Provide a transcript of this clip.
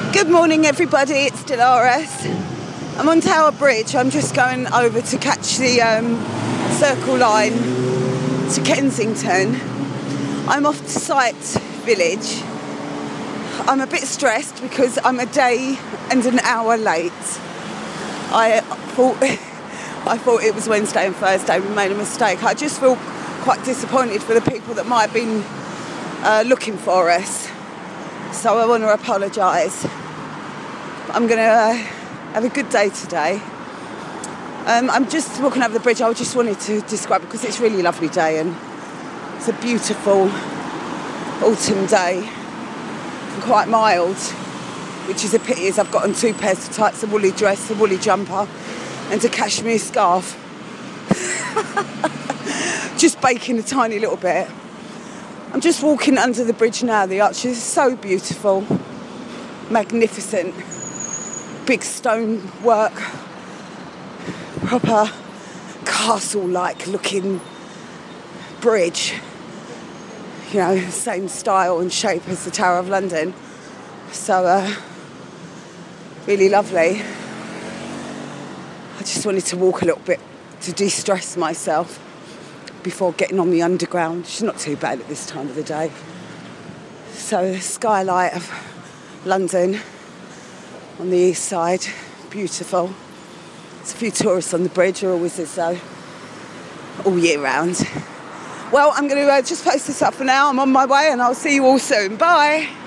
Good morning everybody, it's Dolores. I'm on Tower Bridge. I'm just going over to catch the Circle Line to Kensington. I'm off to Sight Village. I'm a bit stressed because I'm a day and an hour late. I thought it was Wednesday and Thursday. We made a mistake. I just feel quite disappointed for the people that might have been looking for us. So I want to apologise. I'm going to have a good day today. I'm just walking over the bridge. I just wanted to describe it because it's a really lovely day and it's a beautiful autumn day and quite mild, which is a pity as I've got on two pairs of tights, a woolly dress, a woolly jumper and a cashmere scarf. Just baking a tiny little bit. I'm just walking under the bridge now. The arches are so beautiful, magnificent, big stone work, proper castle-like looking bridge. You know, same style and shape as the Tower of London. So, really lovely. I just wanted to walk a little bit to de-stress myself before getting on the underground. It's not too bad at this time of the day. So the skylight of London on the east side, beautiful. There's a few tourists on the bridge, or always is so, all year round. Well, I'm going to just post this up for now. I'm on my way and I'll see you all soon. Bye.